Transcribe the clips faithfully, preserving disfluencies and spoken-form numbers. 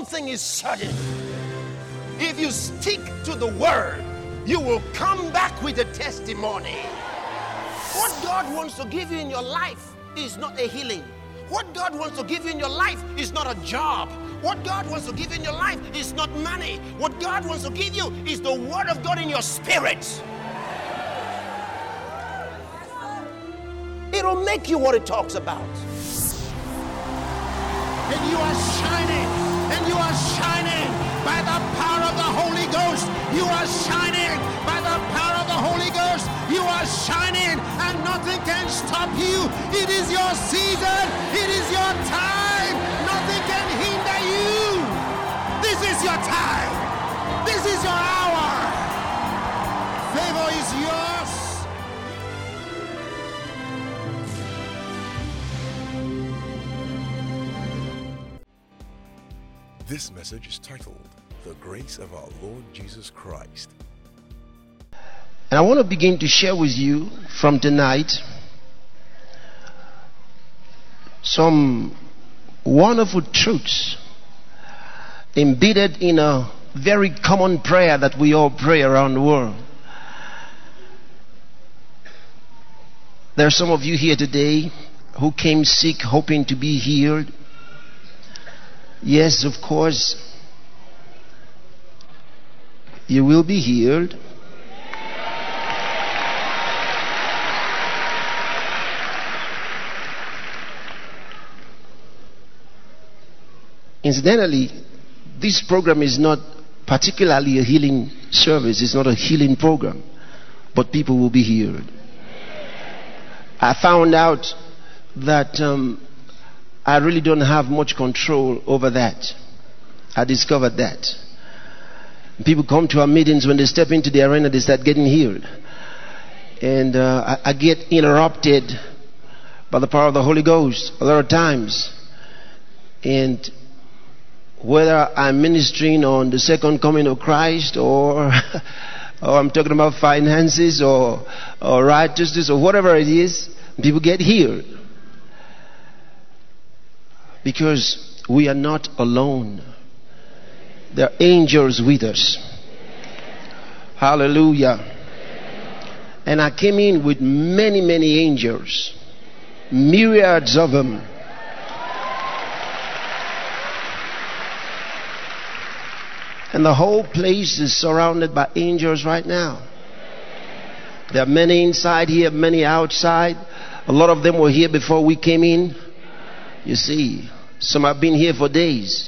one thing is certain. If you stick to the word, you will come back with a testimony. What God wants to give you in your life is not a healing. What God wants to give you in your life is not a job. What God wants to give you in your life is not money. What God wants to give you is the word of God in your spirit. It'll make you what it talks about. And you are shining, and you are shining by the power of the Holy Ghost. You are shining by the power of the Holy Ghost. You are shining, and nothing can stop you. It is your season. It is your time. Nothing can hinder you. This is your time. This is your hour. Favor is yours. This message is titled, The Grace of Our Lord Jesus Christ. And I want to begin to share with you from tonight some wonderful truths embedded in a very common prayer that we all pray around the world. There are some of you here today who came sick hoping to be healed. Yes, of course, you will be healed. Incidentally, this program is not particularly a healing service. It's not a healing program, but people will be healed. I found out that um, I really don't have much control over that. I discovered that. People come to our meetings, when they step into the arena, they start getting healed. And uh, I, I get interrupted by the power of the Holy Ghost a lot of times. And whether I'm ministering on the second coming of Christ, or, or I'm talking about finances, or, or righteousness, or whatever it is, people get healed. Because we are not alone. There are angels with us. Hallelujah. And I came in with many, many angels. Myriads of them. And the whole place is surrounded by angels right now. There are many inside here, many outside. A lot of them were here before we came in. You see, some have been here for days.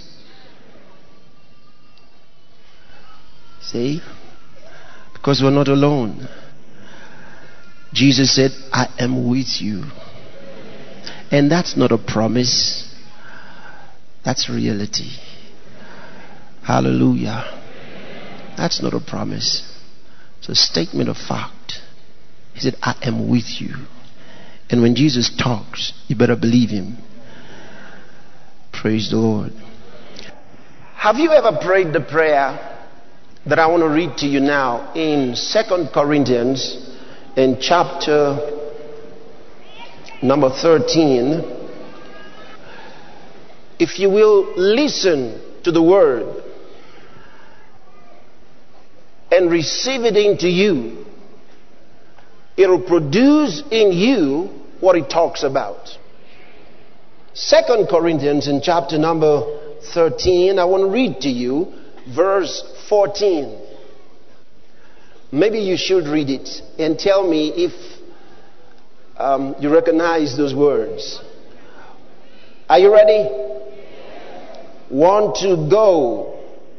See? Because we're not alone. Jesus said, I am with you. And that's not a promise. That's reality. Hallelujah. That's not a promise. It's a statement of fact. He said, I am with you. And when Jesus talks, you better believe him. Praise the Lord. Have you ever prayed the prayer that I want to read to you now in Second Corinthians in chapter number thirteen? If you will listen to the word and receive it into you, it will produce in you what it talks about. Second Corinthians in chapter number thirteen, I want to read to you verse fourteen. Maybe you should read it and tell me if um, you recognize those words. Are you ready? Want to go.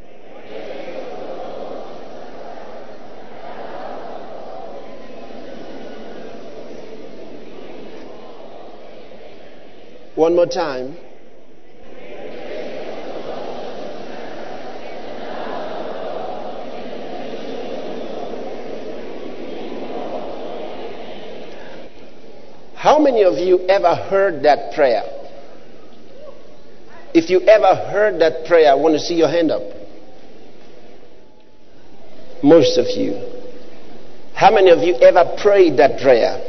One more time. How many of you ever heard that prayer? If you ever heard that prayer, I want to see your hand up. Most of you. How many of you ever prayed that prayer?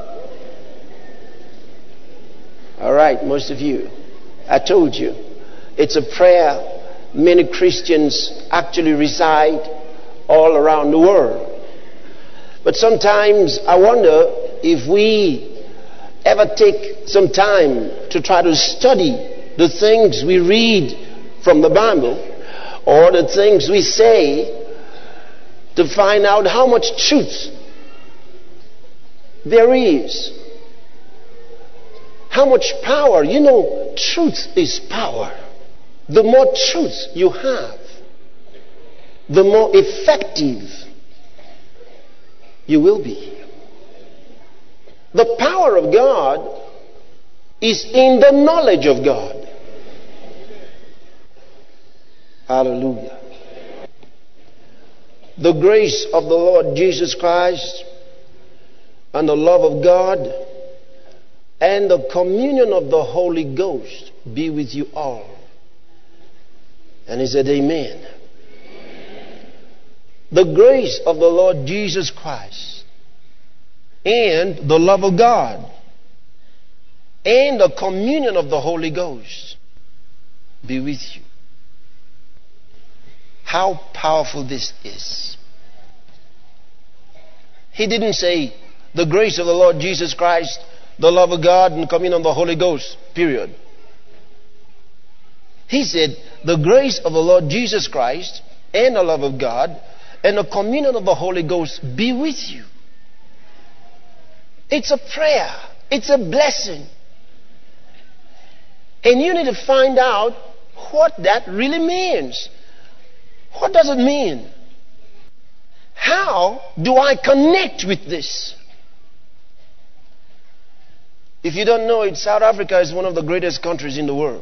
All right, most of you. I told you. It's a prayer many Christians actually reside all around the world. But sometimes I wonder if we ever take some time to try to study the things we read from the Bible or the things we say to find out how much truth there is. How much power. You know, truth is power. The more truth you have, the more effective you will be. The power of God is in the knowledge of God. Hallelujah. The grace of the Lord Jesus Christ and the love of God and the communion of the Holy Ghost be with you all. And he said, amen. The grace of the Lord Jesus Christ and the love of God and the communion of the Holy Ghost be with you. How powerful this is. He didn't say the grace of the Lord Jesus Christ, the love of God, and the communion of the Holy Ghost, period. He said the grace of the Lord Jesus Christ and the love of God and the communion of the Holy Ghost be with you. It's a prayer. It's a blessing. And you need to find out what that really means. What does it mean? How do I connect with this? If you don't know it, South Africa is one of the greatest countries in the world.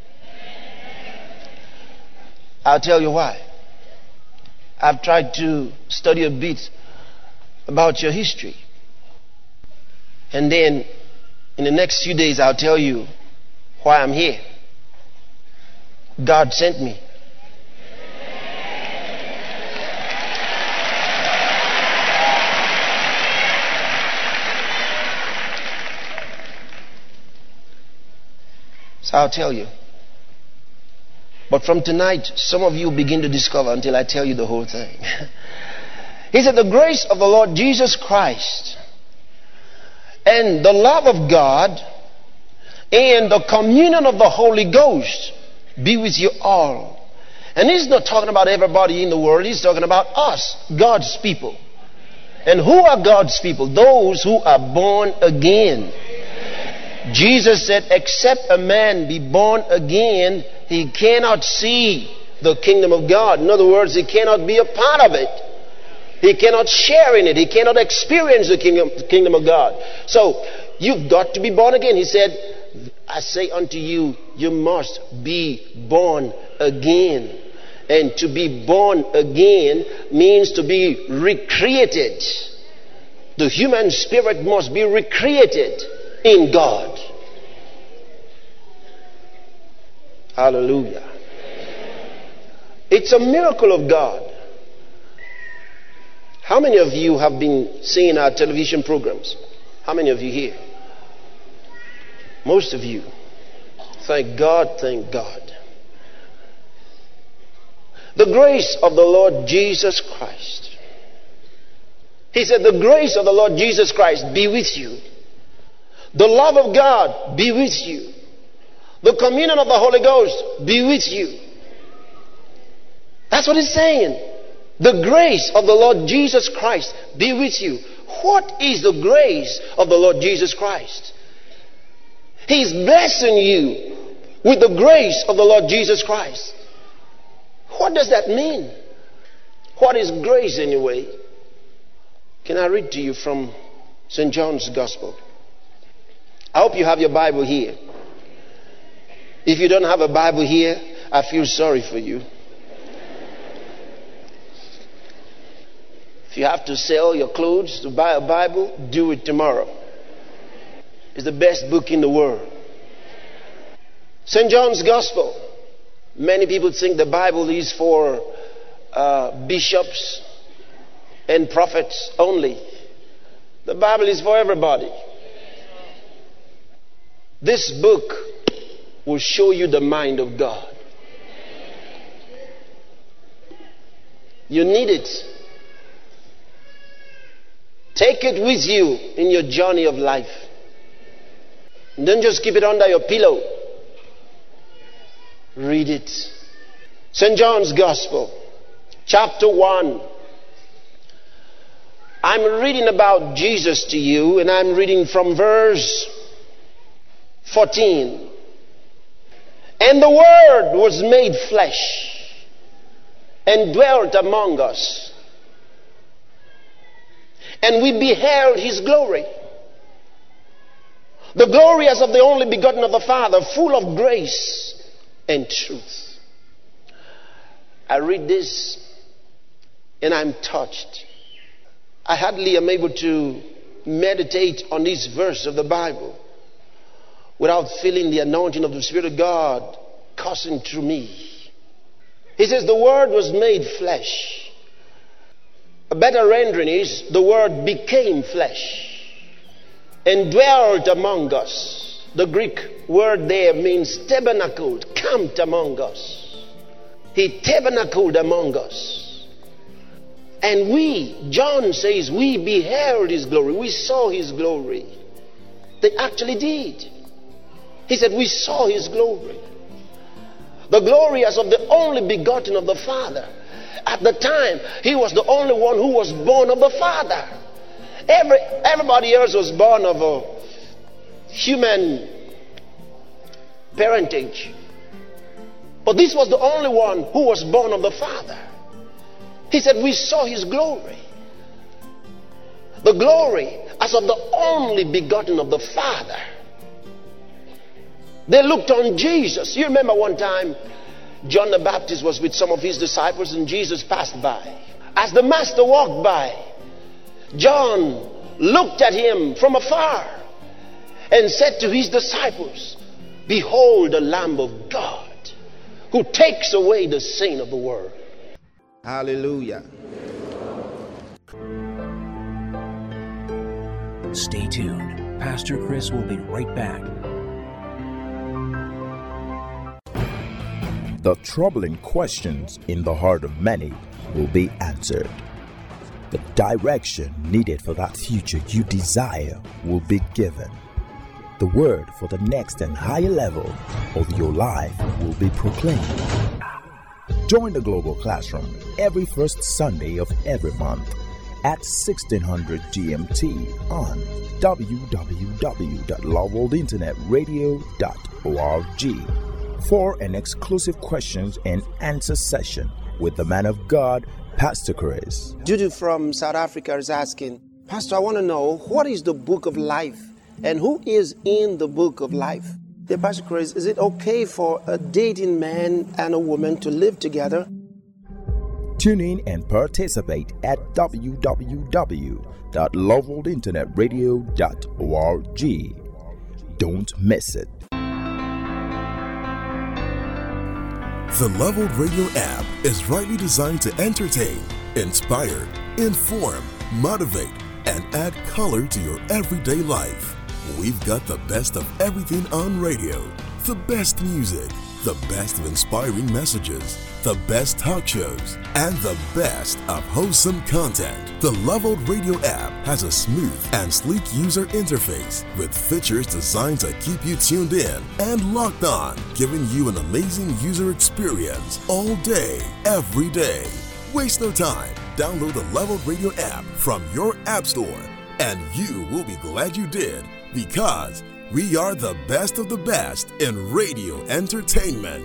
I'll tell you why. I've tried to study a bit about your history. And then in the next few days, I'll tell you why I'm here. God sent me. So I'll tell you. But from tonight, some of you begin to discover until I tell you the whole thing. He said, the grace of the Lord Jesus Christ and the love of God and the communion of the Holy Ghost be with you all. And he's not talking about everybody in the world. He's talking about us, God's people. And who are God's people? Those who are born again. Jesus said, except a man be born again, he cannot see the kingdom of God. In other words, he cannot be a part of it. He cannot share in it. He cannot experience the kingdom, kingdom of God. So, you've got to be born again. He said, I say unto you, you must be born again. And to be born again means to be recreated. The human spirit must be recreated in God. Hallelujah. It's a miracle of God. How many of you have been seeing our television programs? How many of you here? Most of you. Thank God, thank God. The grace of the Lord Jesus Christ. He said, the grace of the Lord Jesus Christ be with you. The love of God be with you. The communion of the Holy Ghost be with you. That's what he's saying. The grace of the Lord Jesus Christ be with you. What is the grace of the Lord Jesus Christ? He's blessing you with the grace of the Lord Jesus Christ. What does that mean? What is grace anyway? Can I read to you from Saint John's Gospel? I hope you have your Bible here. If you don't have a Bible here, I feel sorry for you. If you have to sell your clothes to buy a Bible, do it tomorrow. It's the best book in the world. Saint John's Gospel. Many people think the Bible is for uh, bishops and prophets only. The Bible is for everybody. This book will show you the mind of God. You need it. Take it with you in your journey of life. Don't just keep it under your pillow. Read it. Saint John's Gospel, chapter one. I'm reading about Jesus to you, and I'm reading from verse fourteen. And the Word was made flesh and dwelt among us, and we beheld his glory, the glory as of the only begotten of the Father, full of grace and truth. I read this and I'm touched. I hardly am able to meditate on this verse of the Bible without feeling the anointing of the Spirit of God coursing through me. He says the Word was made flesh. A better rendering is the Word became flesh and dwelt among us. The Greek word there means tabernacled, camped among us. He tabernacled among us. And we, John says, we beheld his glory. We saw his glory. They actually did. He said, we saw his glory. The glory as of the only begotten of the Father. At the time, he was the only one who was born of the Father. Every, everybody else was born of a human parentage. But this was the only one who was born of the Father. He said, we saw his glory. The glory as of the only begotten of the Father. They looked on Jesus. You remember one time, John the Baptist was with some of his disciples and Jesus passed by. As the Master walked by, John looked at him from afar and said to his disciples, behold the Lamb of God who takes away the sin of the world. Hallelujah. Stay tuned. Pastor Chris will be right back. The troubling questions in the heart of many will be answered. The direction needed for that future you desire will be given. The word for the next and higher level of your life will be proclaimed. Join the Global Classroom every first Sunday of every month at sixteen hundred G M T on w w w dot love world internet radio dot org for an exclusive questions and answer session with the man of God, Pastor Chris. Judy from South Africa is asking, Pastor, I want to know, what is the book of life? And who is in the book of life? Dear Pastor Chris, is it okay for a dating man and a woman to live together? Tune in and participate at w w w dot love world internet radio dot org. Don't miss it. The Leveled Radio app is rightly designed to entertain, inspire, inform, motivate, and add color to your everyday life. We've got the best of everything on radio, the best music, the best of inspiring messages, the best talk shows, and the best of wholesome content. The Leveled Radio app has a smooth and sleek user interface with features designed to keep you tuned in and locked on, giving you an amazing user experience all day, every day. Waste no time. Download the Leveled Radio app from your app store, and you will be glad you did, because we are the best of the best in radio entertainment.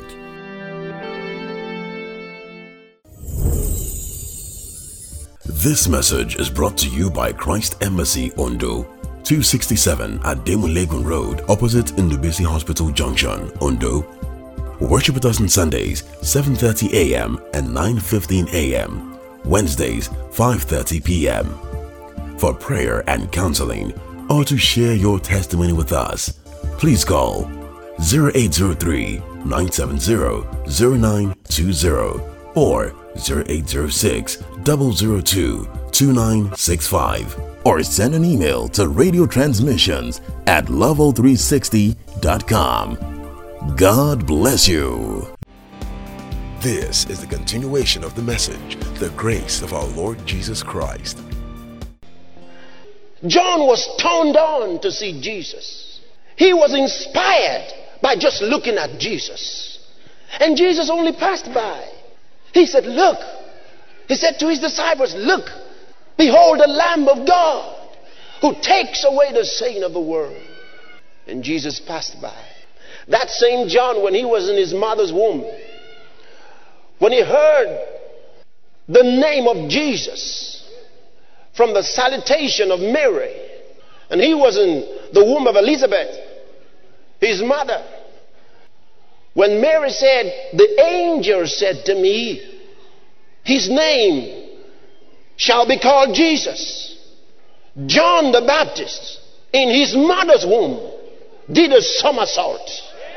This message is brought to you by Christ Embassy Ondo, two sixty-seven at Demulegun Road, opposite Ndubisi Hospital Junction, Ondo. Worship with us on Sundays, seven thirty a m and nine fifteen a m Wednesdays, five thirty p m For prayer and counseling, or to share your testimony with us, please call zero eight zero three, nine seven zero, zero nine two zero or zero eight zero six, zero zero two, two nine six five, or send an email to radio transmissions at level three sixty dot com. God bless you. This is the continuation of the message, the grace of our Lord Jesus Christ. John was turned on to see Jesus. He was inspired by just looking at Jesus. And Jesus only passed by. He said, look. He said to his disciples, look, behold the Lamb of God who takes away the sin of the world. And Jesus passed by. That same John, when he was in his mother's womb, when he heard the name of Jesus from the salutation of Mary, and he was in the womb of Elizabeth, his mother, when Mary said, the angel said to me, his name shall be called Jesus. John the Baptist, in his mother's womb, did a somersault.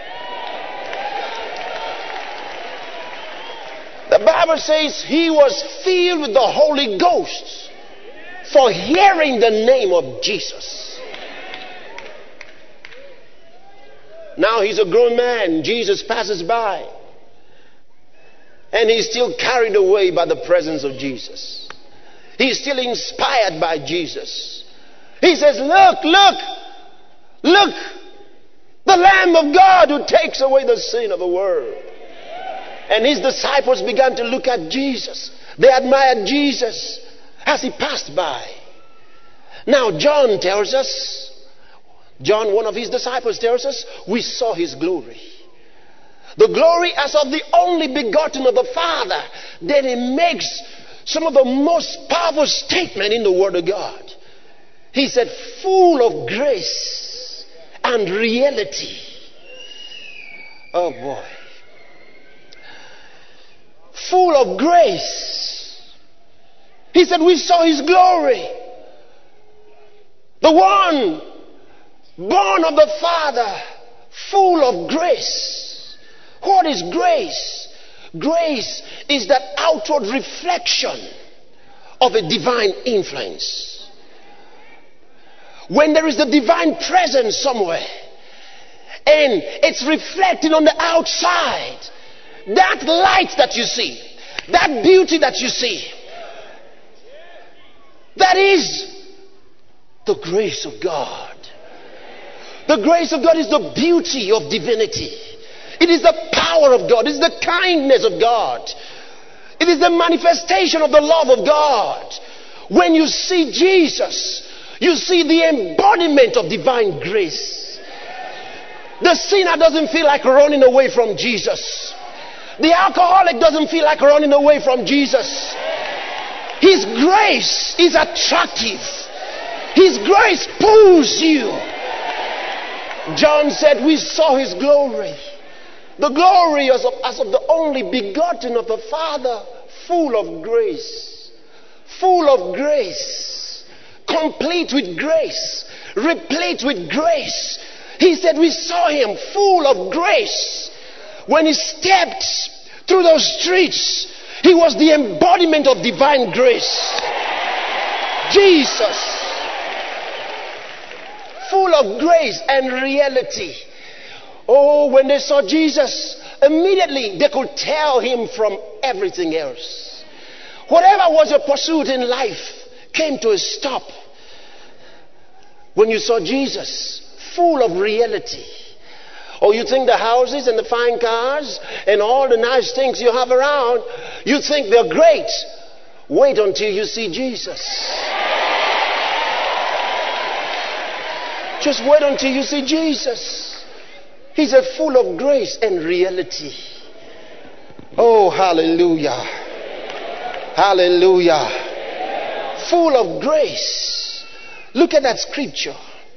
The Bible says he was filled with the Holy Ghost for hearing the name of Jesus. Now he's a grown man. Jesus passes by. And he's still carried away by the presence of Jesus. He's still inspired by Jesus. He says, look, look, look, the Lamb of God who takes away the sin of the world. And his disciples began to look at Jesus. They admired Jesus as he passed by. Now John tells us, John, one of his disciples, tells us, we saw his glory. The glory as of the only begotten of the Father. Then he makes some of the most powerful statement in the Word of God. He said, full of grace and reality. Oh boy. Full of grace. He said, we saw his glory. The one born of the Father, full of grace. What is grace? Grace is that outward reflection of a divine influence. When there is the divine presence somewhere and it's reflecting on the outside, that light that you see, that beauty that you see, that is the grace of God. The grace of God is the beauty of divinity. It is the power of God. It is the kindness of God. It is the manifestation of the love of God. When you see Jesus, you see the embodiment of divine grace. The sinner doesn't feel like running away from Jesus. The alcoholic doesn't feel like running away from Jesus. His grace is attractive. His grace pulls you. John said, we saw his glory. The glory as of, as of the only begotten of the Father, full of grace. Full of grace. Complete with grace. Replete with grace. He said we saw him full of grace. When he stepped through those streets, he was the embodiment of divine grace. Jesus. Full of grace and reality. Oh, when they saw Jesus, immediately they could tell him from everything else. Whatever was your pursuit in life came to a stop when you saw Jesus, full of reality. Oh, you think the houses and the fine cars and all the nice things you have around, you think they're great. Wait until you see Jesus. Just wait until you see Jesus. He's a full of grace and reality. Oh, hallelujah. Hallelujah. Full of grace. Look at that scripture.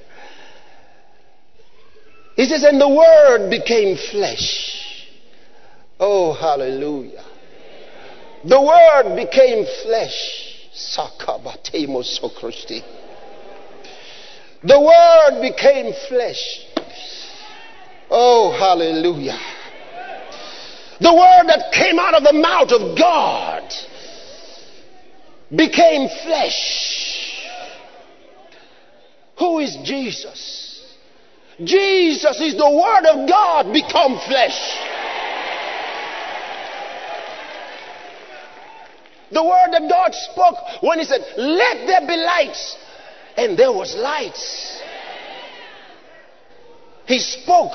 He says, and the Word became flesh. Oh, hallelujah. The Word became flesh. Sakabatemo Sokrosti. The Word became flesh. Oh, hallelujah. The word that came out of the mouth of God became flesh. Who is Jesus? Jesus is the Word of God become flesh. The word that God spoke when he said, let there be light. And there was light. He spoke.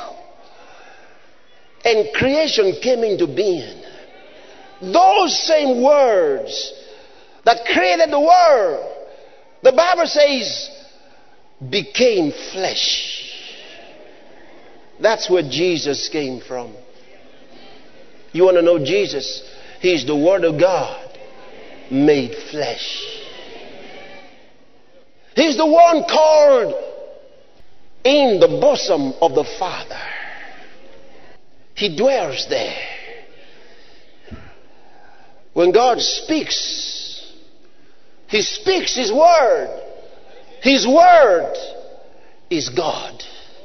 And creation came into being. Those same words that created the world, the Bible says, became flesh. That's where Jesus came from. You want to know Jesus? He's the Word of God made flesh. He's the one called in the bosom of the Father. He dwells there. When God speaks, He speaks His Word. His Word is God.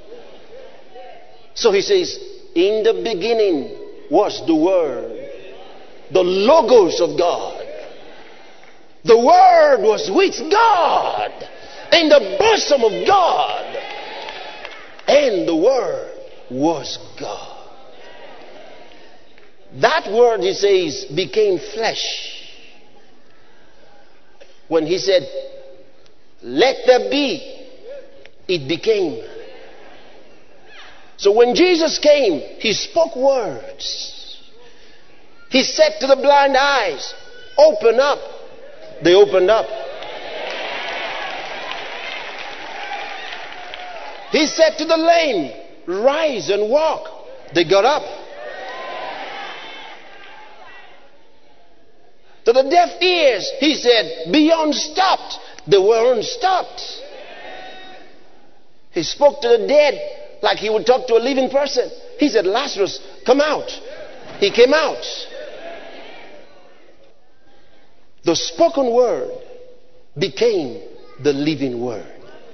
So He says, in the beginning was the Word, the Logos of God. The Word was with God, in the bosom of God, and the Word was God. That Word, He says, became flesh. When He said, let there be, it became. So when Jesus came, He spoke words. He said to the blind eyes, open up. They opened up. He said to the lame, rise and walk. They got up. To the deaf ears, He said, be unstopped. They were unstopped. He spoke to the dead like He would talk to a living person. He said, Lazarus, come out. He came out. The spoken word became the living word.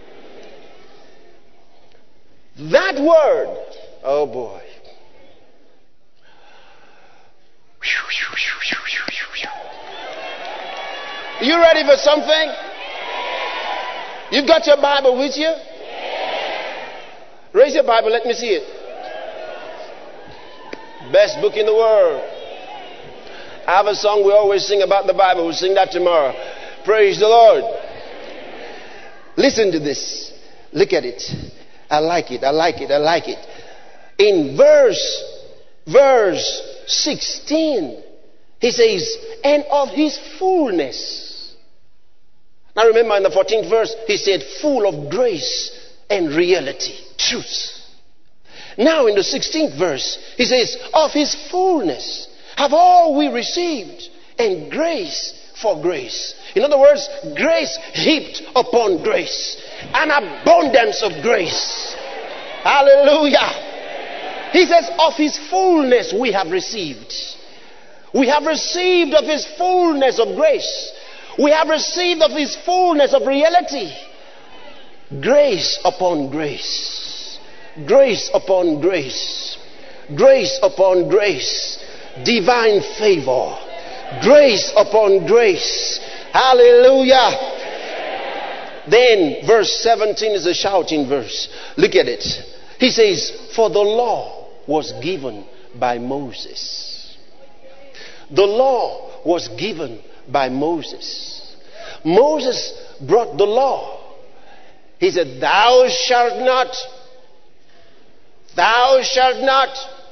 That word, oh boy. You ready for something? You've got your Bible with you? Raise your Bible, let me see it. Best book in the world. I have a song we always sing about the Bible. We'll sing that tomorrow. Praise the Lord. Listen to this. Look at it. I like it. I like it. I like it. In verse, verse sixteen, He says, and of His fullness. Now remember in the fourteenth verse, He said, full of grace and reality, truth. Now in the sixteenth verse, He says, of His fullness have all we received, and grace for grace. In other words, grace heaped upon grace. An abundance of grace. Hallelujah. He says, of His fullness we have received. We have received of His fullness of grace. We have received of His fullness of reality. Grace upon grace. Grace upon grace. Grace upon grace. Divine favor. Grace upon grace. Hallelujah. Then verse seventeen is a shouting verse. Look at it. He says, for the law was given by Moses. The law was given by Moses. Moses brought the law. He said, thou shalt not. Thou shalt not.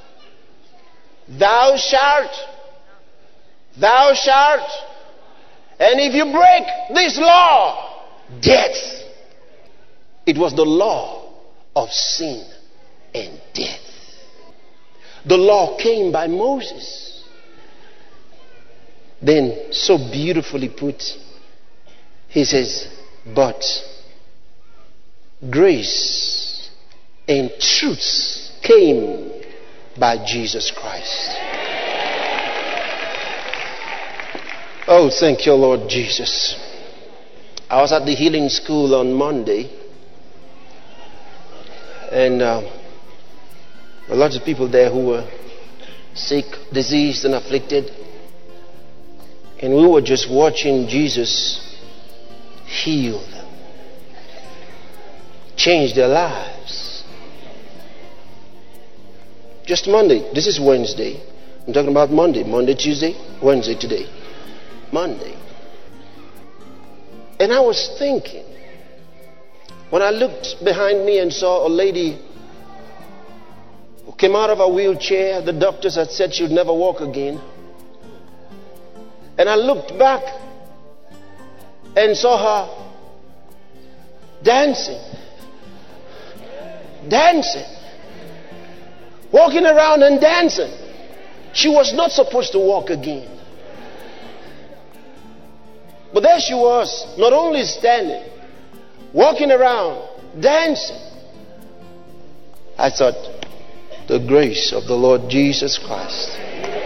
Thou shalt. Thou shalt. And if you break this law, death. It was the law of sin and death. The law came by Moses. Then, so beautifully put, he says, but grace and truth came by Jesus Christ. Oh, thank you, Lord Jesus. I was at the healing school on Monday, and uh, a lot of people there who were sick, diseased, and afflicted. And we were just watching Jesus heal them, change their lives. Just Monday. This is Wednesday. I'm talking about Monday. Monday, Tuesday, Wednesday today. Monday. And I was thinking, when I looked behind me and saw a lady who came out of a wheelchair, the doctors had said she would never walk again. And I looked back and saw her dancing, dancing, walking around and dancing. She was not supposed to walk again. But there she was, not only standing, walking around, dancing. I thought, the grace of the Lord Jesus Christ.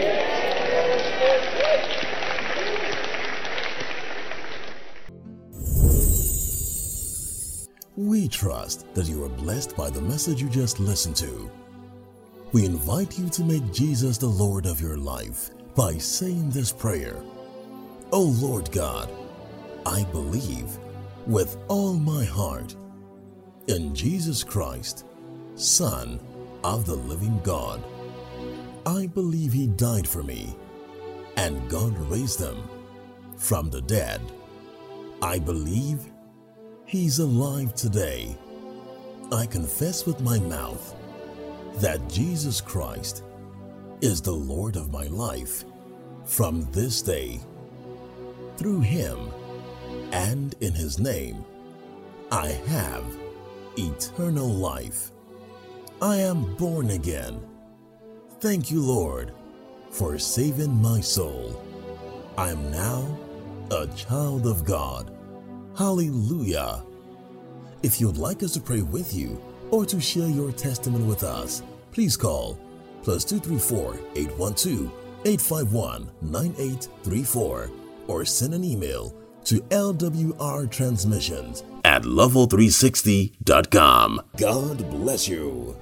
We trust that you are blessed by the message you just listened to. We invite you to make Jesus the Lord of your life by saying this prayer. O Lord God, I believe with all my heart in Jesus Christ, Son of the living God. I believe He died for me and God raised Him from the dead. I believe He's alive today. I confess with my mouth that Jesus Christ is the Lord of my life from this day. Through Him and in His name, I have eternal life. I am born again. Thank you, Lord, for saving my soul. I am now a child of God. Hallelujah. If you'd like us to pray with you or to share your testimony with us, please call plus two three four, eight one two, eight five one, nine eight three four or send an email to L W R transmissions at level three sixty dot com. God bless you.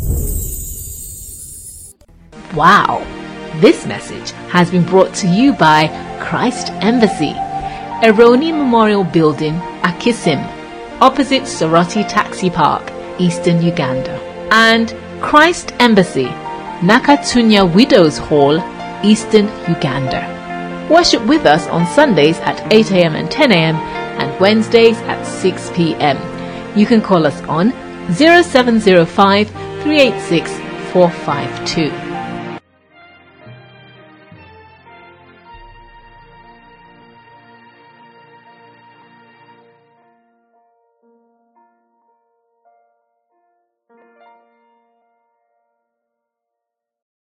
Wow! This message has been brought to you by Christ Embassy, Eroni Memorial Building, Akisim, opposite Soroti Taxi Park, Eastern Uganda, and Christ Embassy, Nakatunya Widows Hall, Eastern Uganda. Worship with us on Sundays at eight a.m. and ten a.m. and Wednesdays at six p.m. You can call us on zero seven zero five, three eight six, four five two.